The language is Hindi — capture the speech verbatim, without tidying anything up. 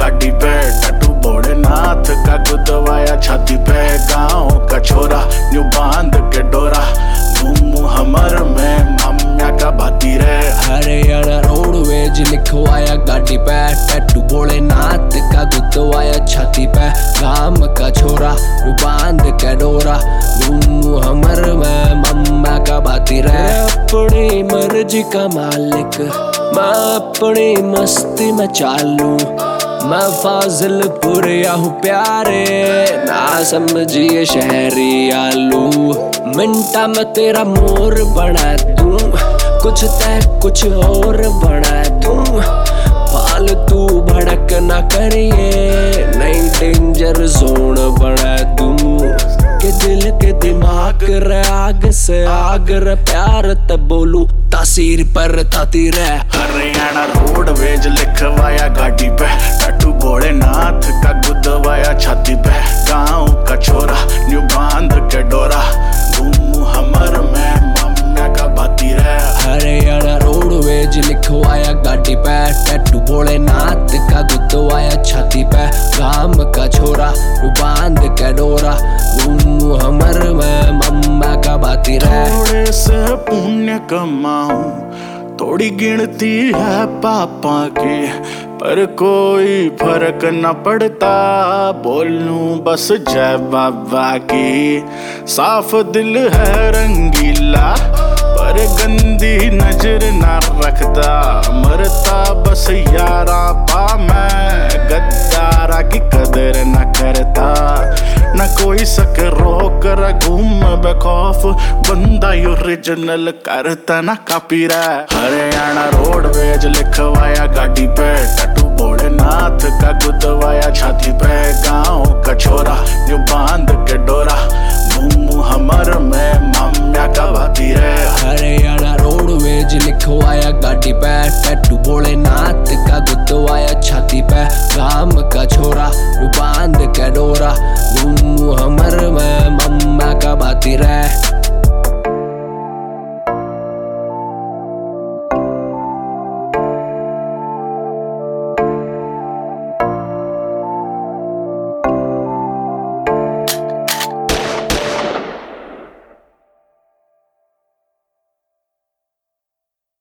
गाड़ी पे, टैटू भोलेनाथ का गुदवाया छाती पे। गाँव का छोरा न्यू बांध के डोरा, घूमू हमर में माम्या का भाती रे। हरियाणा रोडवेज लिखवाया गाड़ी पे, टैटू भोलेनाथ का गुदवाया छाती पे। गाँव का छोरा न्यू बांध के डोरा, घूमू हमर में माम्या का भाती रे। अपनी मर्जी का मालिक, मैं अपनी मस्ती में चालू। मैं फाजिलपुर या हूँ प्यारे, ना समझिए शहरी आलू। मिंटा में तेरा मोर बना दूं, कुछ तय कुछ और बना दूं। फालतू भड़क ना करिए, नई डेंजर जोन बना दूं। के दिल के दिमाग रे आग से आग रे, प्यार तब बोलू तासीर पर ताती रे। हरियाणा रोडवेज लिखवाया गाड़ी पे, टैटू भोलेनाथ का गुदवाया छाती पे। गाँव का छोरा न्यू बांध के डोरा, घूमू हमर में माम्या का भाती रे। हरियाणा रोडवेज लिखवाया गाड़ी पे, टैटू भोलेनाथ का गुदवाया छाती पे। गाँव का छोरा न्यू बांध के डोरा, घूमू हमर में माम्या का भाती रे। थोड़े से पुण्य कमाऊं, थोड़ी गिनती है पापा की, पर कोई फर्क न पड़ता। बोलूं बस जय बाबा की। साफ दिल है रंगीला, पर गंदी नजर न रखता। मरता बस यारा पा मैं, गद्दारा की कदर न करता। न कोई सक रोक र घूम बेखौफ, बंदा ओरिजिनल करता ना कॉपी रे। हरियाणा रोडवेज लिखवाया गाड़ी पे, टैटू भोलेनाथ का गुदवाया छाती पे। गाँव का छोरा न्यू बांध के डोरा, घूमू हमर में माम्या का भाती रे। हरियाणा रोडवेज लिखवाया गाड़ी पे, टैटू भोलेनाथ का गुदवाया छाती पे। गाँव का छोरा न्यू बांध के डोरा,